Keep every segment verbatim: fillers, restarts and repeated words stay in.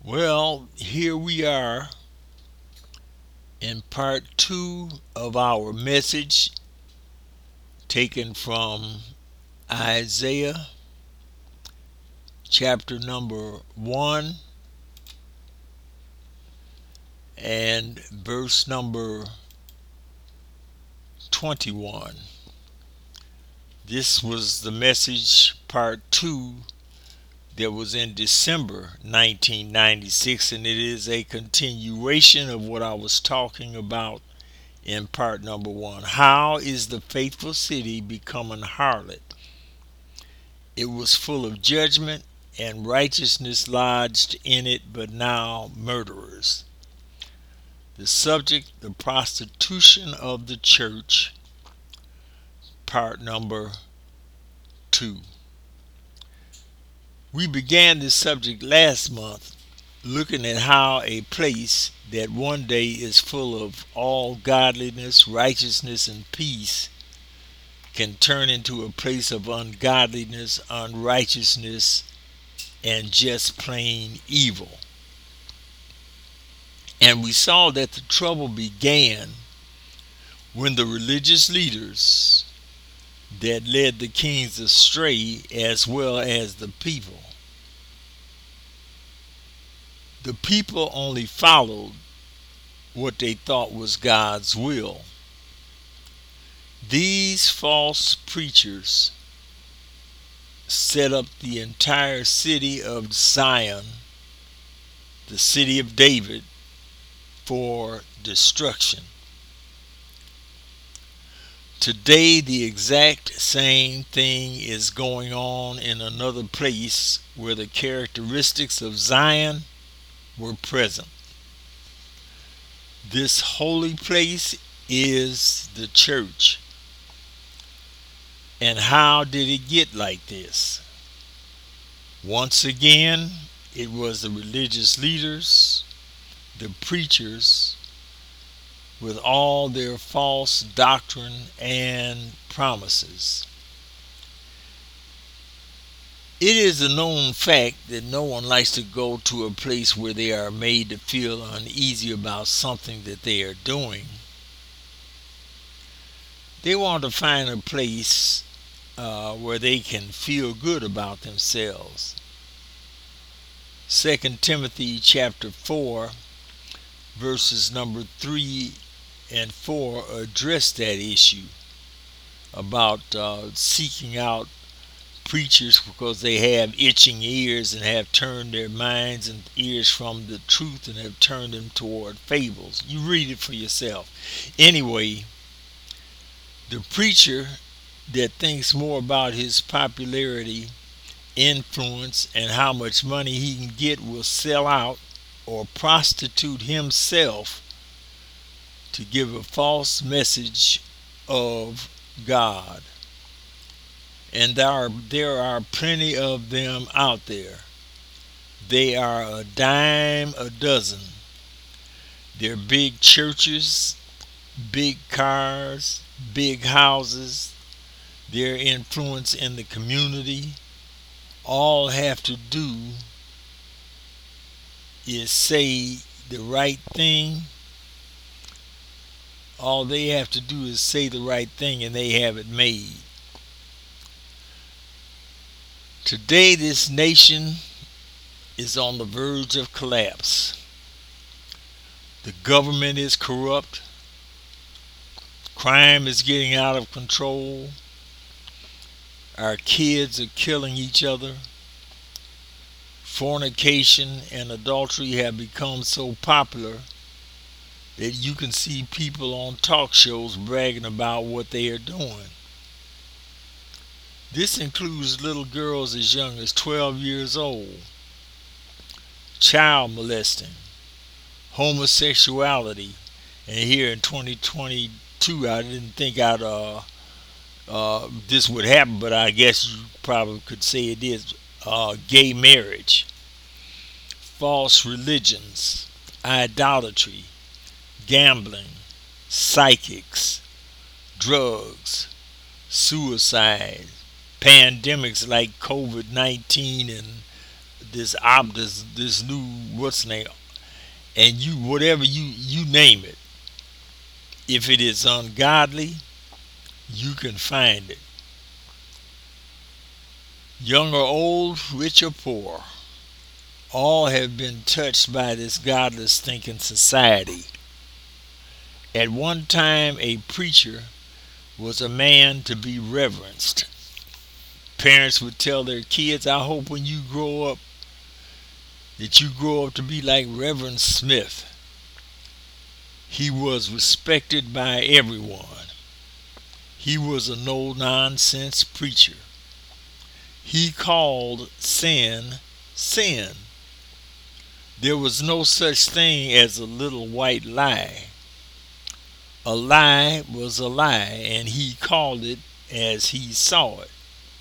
Well, here we are in part two of our message taken from Isaiah chapter number one and verse number twenty-one. This was the message part two that was in December nineteen ninety-six, and it is a continuation of what I was talking about in part number one. How is the faithful city become an harlot? It was full of judgment and righteousness lodged in it, but now murderers. The subject, the prostitution of the church, part number two. We began this subject last month looking at how a place that one day is full of all godliness, righteousness, and peace can turn into a place of ungodliness, unrighteousness, and just plain evil. And we saw that the trouble began when the religious leaders that led the kings astray, as well as the people. The people only followed what they thought was God's will. These false preachers set up the entire city of Zion, the city of David, for destruction. Today, the exact same thing is going on in another place where the characteristics of Zion were present. This holy place is the church. And how did it get like this? Once again, it was the religious leaders, the preachers, with all their false doctrine and promises. It is a known fact that no one likes to go to a place where they are made to feel uneasy about something that they are doing. They want to find a place uh, where they can feel good about themselves. Second Timothy chapter four, verses number three and four address that issue about uh, seeking out preachers because they have itching ears and have turned their minds and ears from the truth and have turned them toward fables. You read it for yourself. Anyway, the preacher that thinks more about his popularity, influence, and how much money he can get will sell out or prostitute himself to give a false message of God. And there are, there are plenty of them out there. They are a dime a dozen. They're big churches, big cars, big houses, their influence in the community. All have to do is say the right thing. All they have to do is say the right thing and they have it made. Today, this nation is on the verge of collapse. The government is corrupt. Crime is getting out of control. Our kids are killing each other. Fornication and adultery have become so popular that you can see people on talk shows bragging about what they are doing. This includes little girls as young as twelve years old, child molesting, homosexuality, and here in twenty twenty-two, I didn't think I'd uh, uh, this would happen, but I guess you probably could say it is uh, gay marriage, false religions, idolatry, gambling, psychics, drugs, suicide, pandemics like COVID nineteen and this op this this new what's the name, and you whatever you you name it, if it is ungodly, you can find it. Young or old, rich or poor, all have been touched by this godless thinking society. At one time, a preacher was a man to be reverenced. Parents would tell their kids, I hope when you grow up that you grow up to be like Reverend Smith. He was respected by everyone. He was a no nonsense preacher. He called sin sin. There was no such thing as a little white lie. A lie was a lie, and he called it as he saw it.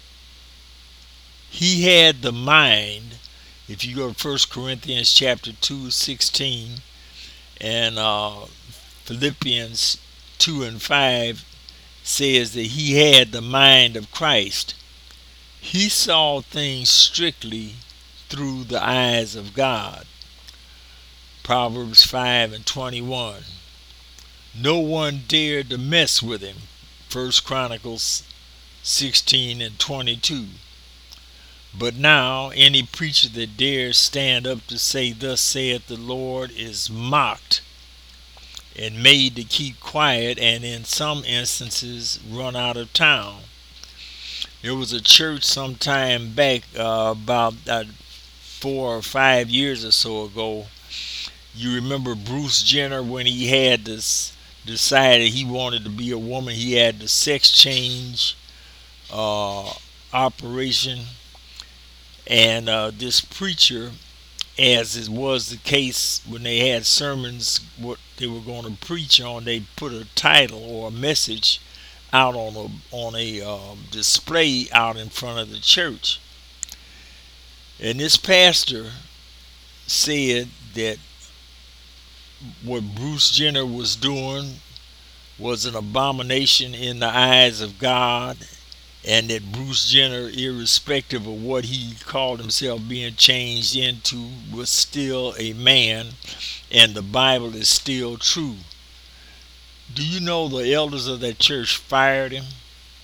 He had the mind. If you go to First Corinthians chapter two, sixteen, and uh, Philippians two and five says that he had the mind of Christ. He saw things strictly through the eyes of God. Proverbs five and twenty-one. No one dared to mess with him. First Chronicles sixteen and twenty-two. But now any preacher that dares stand up to say, Thus saith the Lord, is mocked and made to keep quiet, and in some instances run out of town. There was a church some time back, uh, about uh, four or five years or so ago. You remember Bruce Jenner when he had this decided he wanted to be a woman. He had the sex change uh, operation, and uh, this preacher, as it was the case when they had sermons, what they were going to preach on, they put a title or a message out on a on a um, display out in front of the church. And this pastor said that what Bruce Jenner was doing was an abomination in the eyes of God, and that Bruce Jenner, irrespective of what he called himself being changed into, was still a man, and the Bible is still true. Do you know the elders of that church fired him?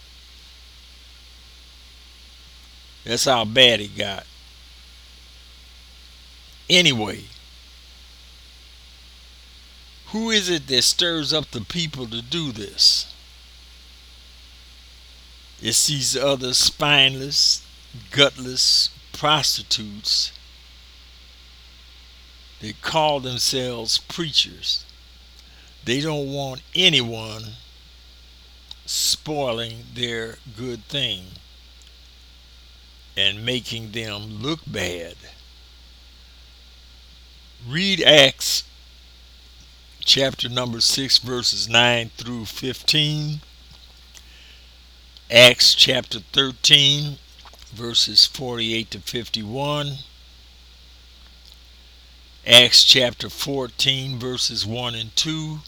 That's how bad it got. Anyway, who is it that stirs up the people to do this? It's these other spineless, gutless prostitutes that call themselves preachers. They don't want anyone spoiling their good thing and making them look bad. Read Acts chapter number six, verses nine through fifteen. Acts chapter thirteen, verses forty-eight to fifty-one. Acts chapter fourteen, verses one and two.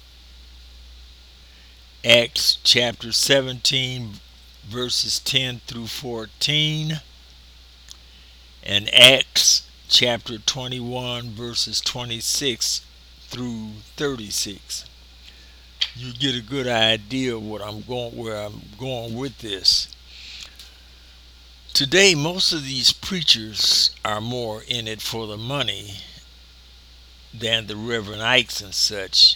Acts chapter seventeen, verses ten through fourteen. And Acts chapter twenty-one, verses twenty-six through thirty-six. You get a good idea of what I'm going, where I'm going with this. Today, most of these preachers are more in it for the money than the Reverend Ikes and such.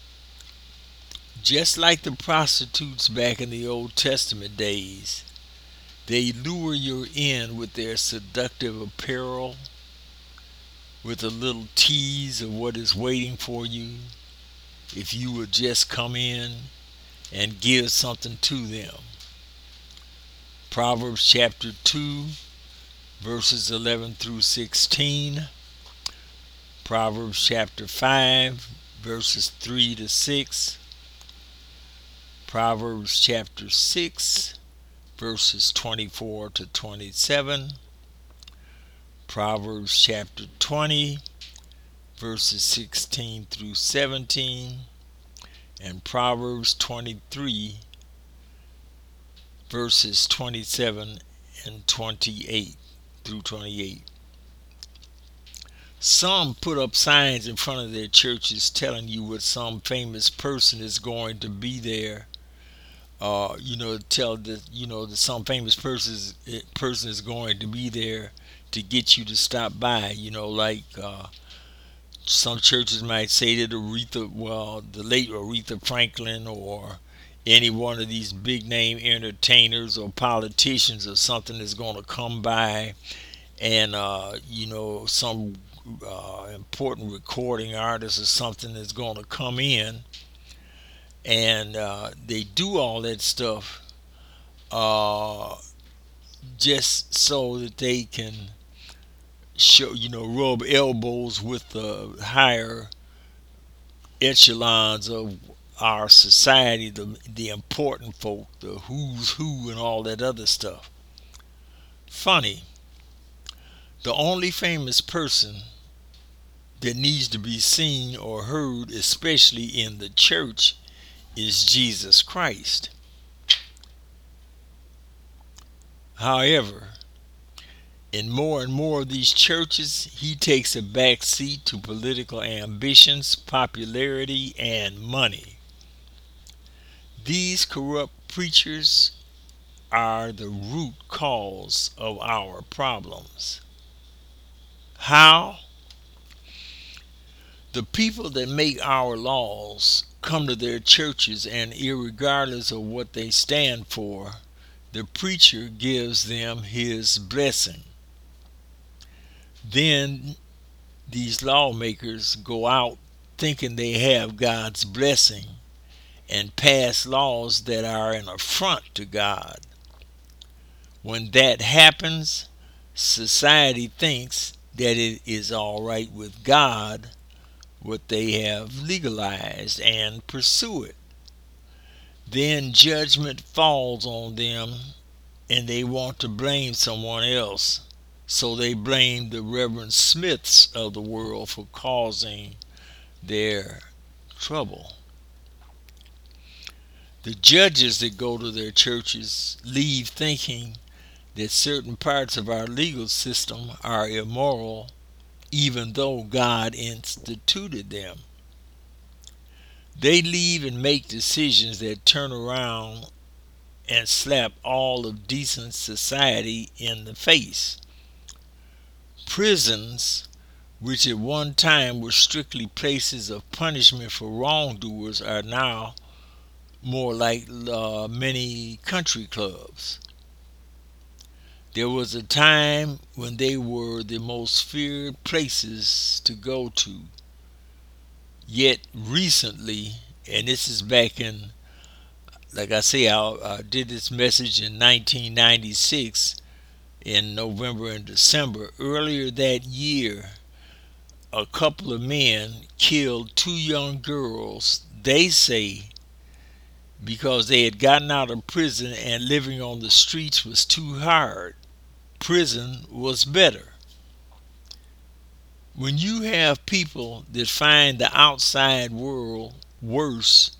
Just like the prostitutes back in the Old Testament days, they lure you in with their seductive apparel, with a little tease of what is waiting for you if you would just come in and give something to them. Proverbs chapter two, verses eleven through sixteen. Proverbs chapter five, verses three to six. Proverbs chapter six, verses twenty-four to twenty-seven. Proverbs chapter twenty, verses sixteen through seventeen. And Proverbs twenty-three, verses twenty-seven and twenty-eight through twenty-eight. Some put up signs in front of their churches telling you what some famous person is going to be there. Uh, you know, tell that you know that some famous person is, person is going to be there to get you to stop by. You know, like uh, some churches might say that Aretha, well, the late Aretha Franklin, or any one of these big name entertainers or politicians or something is going to come by, and uh, you know some uh, important recording artist or something is going to come in, and uh, they do all that stuff uh, just so that they can show, you know, rub elbows with the higher echelons of our society, the the important folk, the who's who, and all that other stuff. Funny, the only famous person that needs to be seen or heard, especially in the church, is Jesus Christ. However, in more and more of these churches, he takes a back seat to political ambitions, popularity, and money. These corrupt preachers are the root cause of our problems. How? The people that make our laws come to their churches, and irregardless of what they stand for, the preacher gives them his blessing. Then these lawmakers go out thinking they have God's blessing and pass laws that are an affront to God. When that happens, society thinks that it is all right with God what they have legalized and pursue it. Then judgment falls on them and they want to blame someone else. So they blame the Reverend Smiths of the world for causing their trouble. The judges that go to their churches leave thinking that certain parts of our legal system are immoral, even though God instituted them. They leave and make decisions that turn around and slap all of decent society in the face. Prisons, which at one time were strictly places of punishment for wrongdoers, are now more like uh, many country clubs. There was a time when they were the most feared places to go to. Yet recently, and this is back in, like I say, I, I did this message in nineteen ninety-six in November and December. Earlier that year, a couple of men killed two young girls, they say, because they had gotten out of prison and living on the streets was too hard. Prison was better. When you have people that find the outside world worse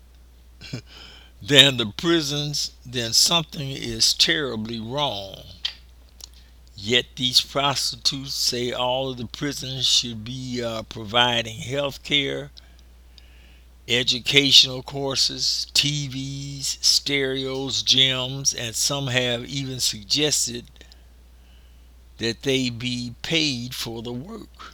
than the prisons, then something is terribly wrong. Yet these prostitutes say all of the prisons should be uh, providing health care, educational courses, T Vs, stereos, gyms, and some have even suggested that they be paid for the work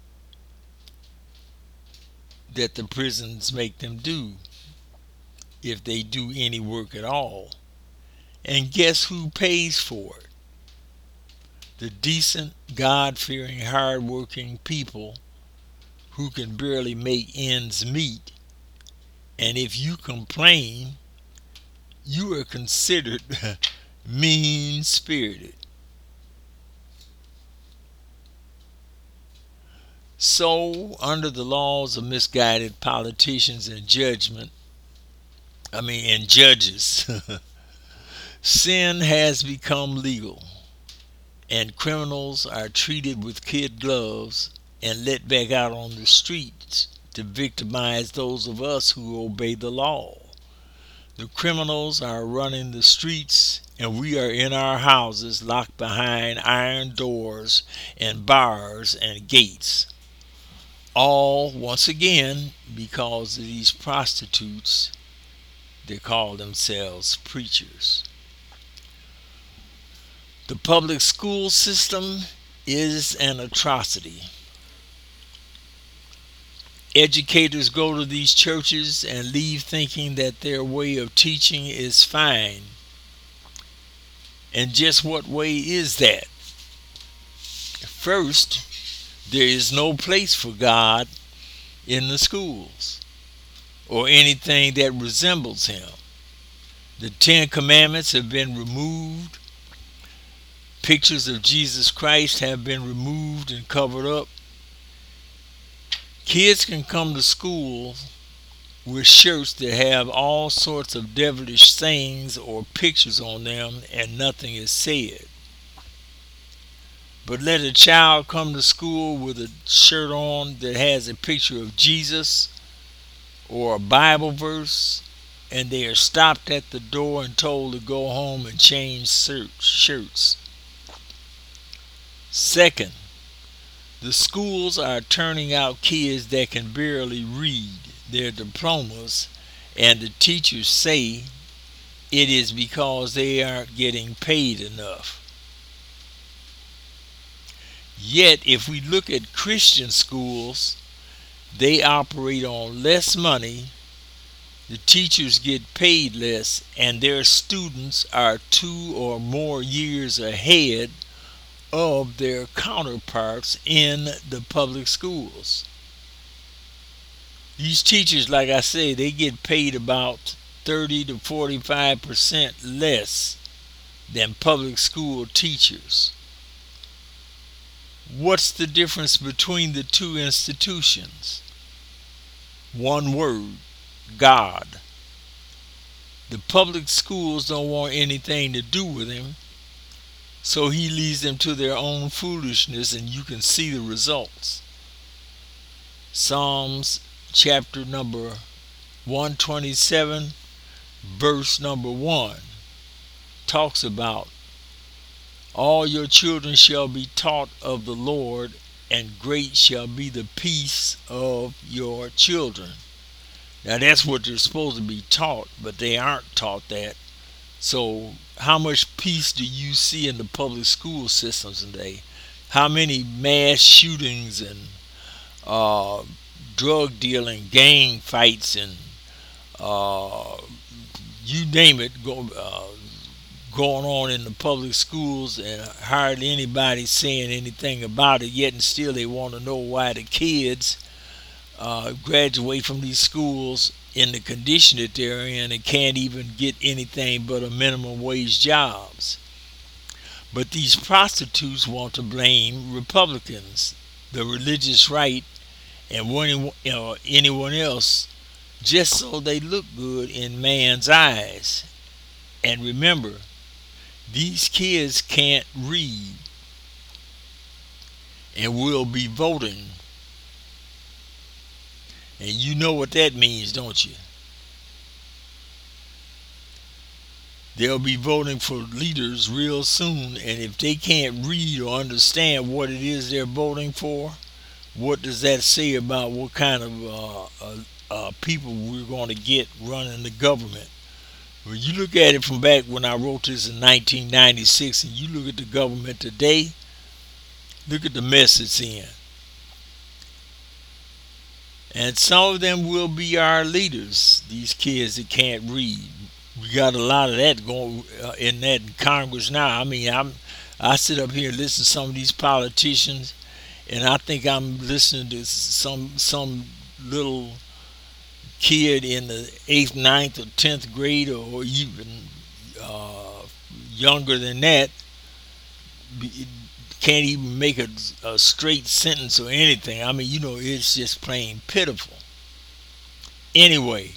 that the prisons make them do, if they do any work at all. And guess who pays for it? The decent, God-fearing, hard-working people who can barely make ends meet. And if you complain, you are considered mean-spirited. So, under the laws of misguided politicians and judgment, I mean, and judges, sin has become legal, and criminals are treated with kid gloves and let back out on the streets to victimize those of us who obey the law. The criminals are running the streets, and we are in our houses locked behind iron doors and bars and gates. All, once again, because of these prostitutes that call themselves preachers. The public school system is an atrocity. Educators go to these churches and leave thinking that their way of teaching is fine. And just what way is that? First, there is no place for God in the schools or anything that resembles Him. The Ten Commandments have been removed. Pictures of Jesus Christ have been removed and covered up. Kids can come to school with shirts that have all sorts of devilish sayings or pictures on them and nothing is said. But let a child come to school with a shirt on that has a picture of Jesus or a Bible verse, and they are stopped at the door and told to go home and change shirts. Second, the schools are turning out kids that can barely read their diplomas, and the teachers say it is because they aren't getting paid enough. Yet, if we look at Christian schools, they operate on less money, the teachers get paid less, and their students are two or more years ahead of their counterparts in the public schools. These teachers, like I say, they get paid about thirty to forty-five percent less than public school teachers. What's the difference between the two institutions? One word: God. The public schools don't want anything to do with Him, so He leads them to their own foolishness, and you can see the results. Psalms chapter number one twenty-seven, verse number one, talks about all your children shall be taught of the Lord, and great shall be the peace of your children. Now that's what they're supposed to be taught, but they aren't taught that. So how much peace do you see in the public school systems today? How many mass shootings and uh, drug dealing, gang fights, and uh, you name it, go, uh, going on in the public schools, and hardly anybody saying anything about it yet, and still they want to know why the kids uh, graduate from these schools in the condition that they're in and can't even get anything but a minimum wage jobs. But these prostitutes want to blame Republicans, the religious right, and one, you know, anyone else, just so they look good in man's eyes. And remember, these kids can't read and will be voting. And you know what that means, don't you? They'll be voting for leaders real soon, and if they can't read or understand what it is they're voting for, what does that say about what kind of uh, uh, uh, people we're going to get running the government? When you look at it from back when I wrote this in nineteen ninety-six, and you look at the government today, look at the mess it's in. And some of them will be our leaders, these kids that can't read. We got a lot of that going uh, in that in Congress now. I mean, I'm I sit up here and listen to some of these politicians, and I think I'm listening to some some little kid in the eighth, ninth, or tenth grade, or even uh, younger than that, can't even make a, a straight sentence or anything. I mean, you know, it's just plain pitiful. Anyway,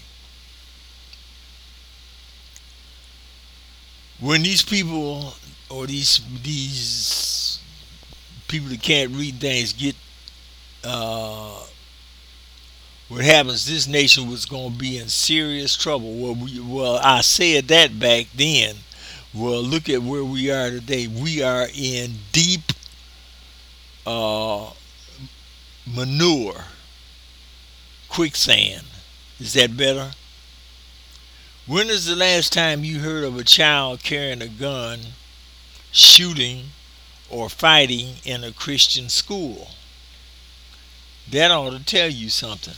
when these people or these these people that can't read things get uh, what happens, this nation was going to be in serious trouble. Well, we, well, I said that back then. Well, look at where we are today. We are in deep uh, manure, quicksand. Is that better? When is the last time you heard of a child carrying a gun, shooting, or fighting in a Christian school? That ought to tell you something.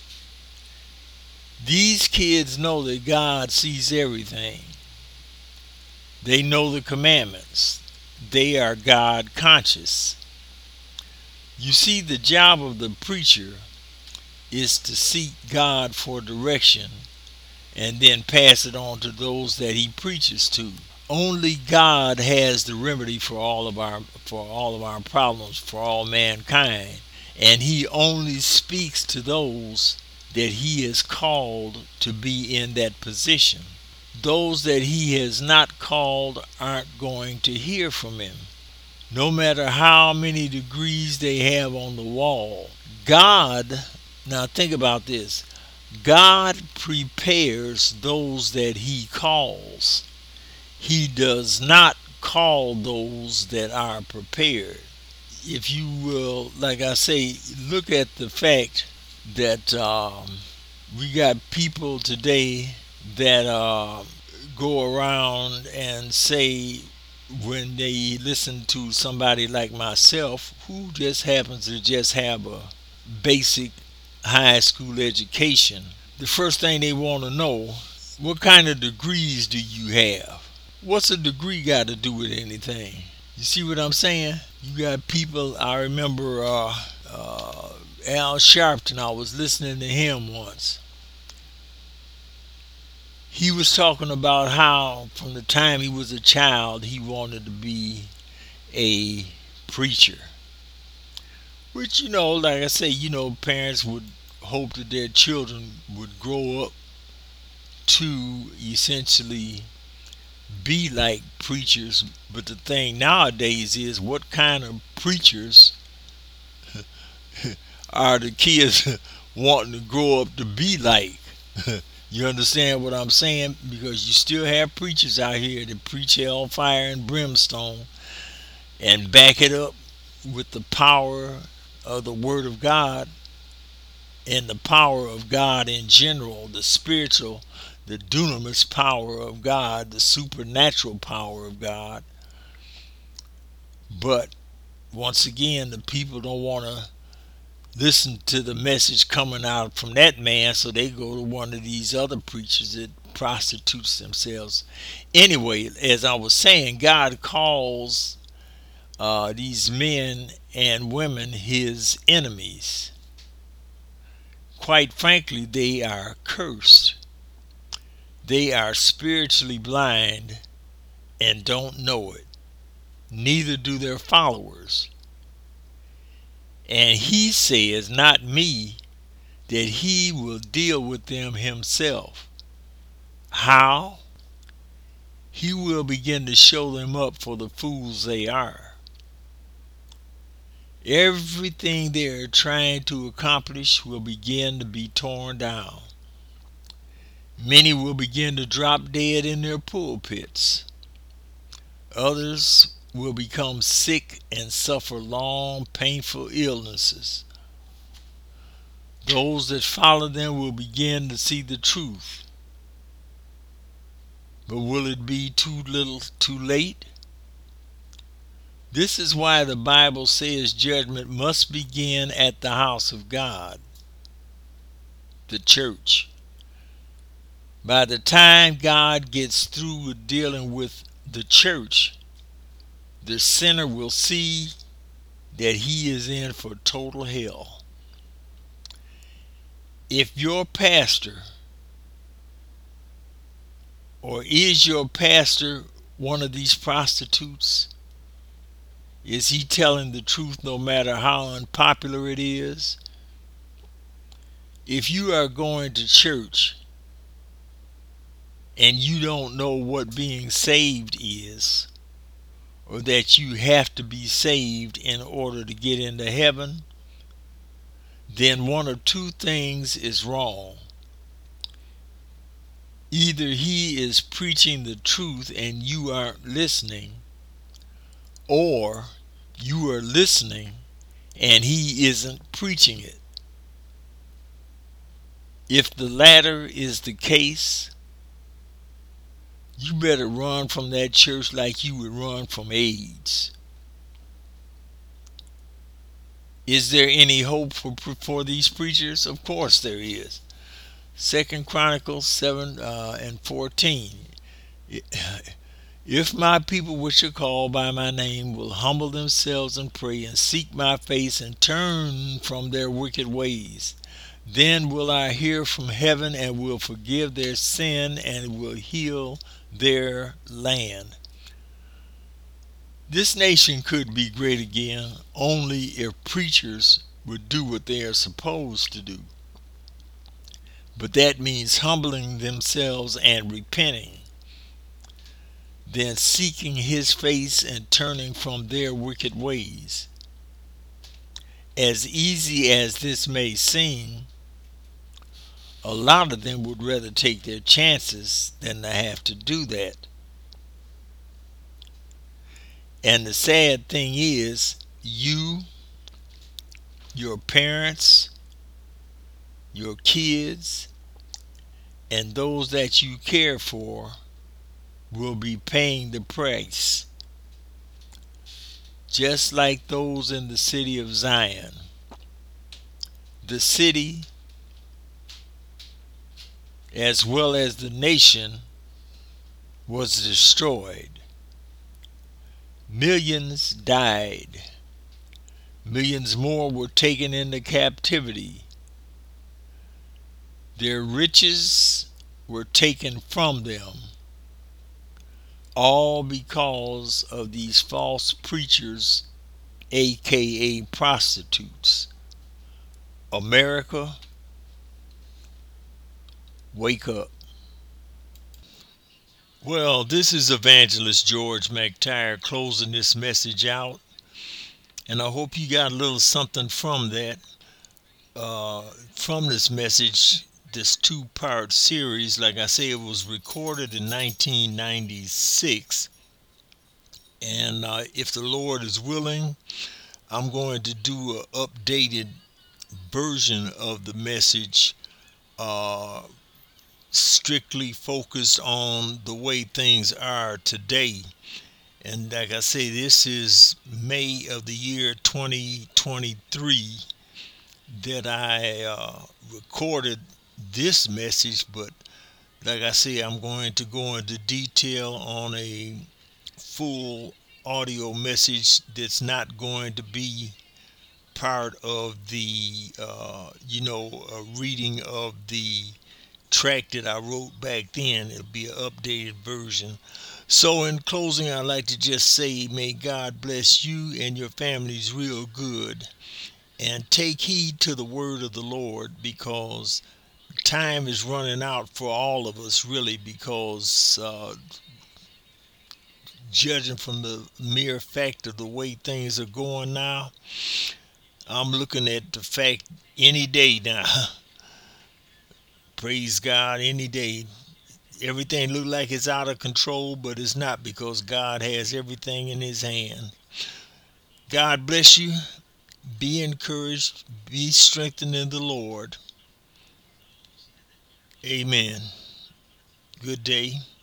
These kids know that God sees everything. They know the commandments. They are God conscious. You see, the job of the preacher is to seek God for direction and then pass it on to those that he preaches to. Only God has the remedy for all of our for all of our problems, for all mankind, and he only speaks to those that he is called to be in that position. Those that he has not called aren't going to hear from him, no matter how many degrees they have on the wall. God, now think about this, God prepares those that he calls. He does not call those that are prepared. If you will, like I say, look at the fact that um, we got people today that uh, go around and say, when they listen to somebody like myself who just happens to just have a basic high school education, the first thing they want to know, what kind of degrees do you have? What's a degree got to do with anything? You see what I'm saying? You got people, I remember uh, uh, Al Sharpton, I was listening to him once. He was talking about how from the time he was a child he wanted to be a preacher. Which, you know, like I say, you know, parents would hope that their children would grow up to essentially be like preachers. But the thing nowadays is, what kind of preachers are the kids wanting to grow up to be like? You understand what I'm saying? Because you still have preachers out here that preach hellfire and brimstone and back it up with the power of the Word of God and the power of God in general, the spiritual, the dunamis power of God, the supernatural power of God. But once again, the people don't want to listen to the message coming out from that man, so they go to one of these other preachers that prostitutes themselves. Anyway, as I was saying, God calls uh, these men and women his enemies. Quite frankly, they are cursed. They are spiritually blind and don't know it. Neither do their followers. And he says, not me, that he will deal with them himself. How? He will begin to show them up for the fools they are. Everything they are trying to accomplish will begin to be torn down. Many will begin to drop dead in their pulpits. Others will become sick and suffer long, painful illnesses. Those that follow them will begin to see the truth. But will it be too little too late? This is why the Bible says judgment must begin at the house of God, the church. By the time God gets through with dealing with the church, the sinner will see that he is in for total hell. If your pastor, or is your pastor, one of these prostitutes, is he telling the truth no matter how unpopular it is? If you are going to church and you don't know what being saved is, or that you have to be saved in order to get into heaven, then one of two things is wrong. Either he is preaching the truth and you aren't listening, or you are listening and he isn't preaching it. If the latter is the case, you better run from that church like you would run from AIDS. Is there any hope for, for these preachers? Of course there is. Second Chronicles seven uh, and fourteen. If my people which are called by my name will humble themselves and pray and seek my face and turn from their wicked ways, then will I hear from heaven and will forgive their sin and will heal their land. This nation could be great again only if preachers would do what they are supposed to do. But that means humbling themselves and repenting, then seeking his face and turning from their wicked ways. As easy as this may seem, a lot of them would rather take their chances than to have to do that. And the sad thing is, you, your parents, your kids, and those that you care for will be paying the price, just like those in the city of Zion. The city, as well as the nation, was destroyed. Millions died. Millions more were taken into captivity. Their riches were taken from them, all because of these false preachers, aka prostitutes. America, wake up. Well, this is Evangelist George McTire closing this message out, and I hope you got a little something from that, uh, from this message, this two-part series. Like I say, it was recorded in nineteen ninety-six, and uh, if the Lord is willing, I'm going to do an updated version of the message, uh, strictly focused on the way things are today. And like I say, this is May of the year twenty twenty-three that I uh, recorded this message, but like I say, I'm going to go into detail on a full audio message that's not going to be part of the, uh, you know, a reading of the track that I wrote back then. It'll be an updated version. So in closing, I'd like to just say, may God bless you and your families real good, and take heed to the word of the Lord, because time is running out for all of us, really, because uh, judging from the mere fact of the way things are going now, I'm looking at the fact any day now. Praise God, any day. Everything look like it's out of control, but it's not, because God has everything in his hand. God bless you. Be encouraged. Be strengthened in the Lord. Amen. Good day.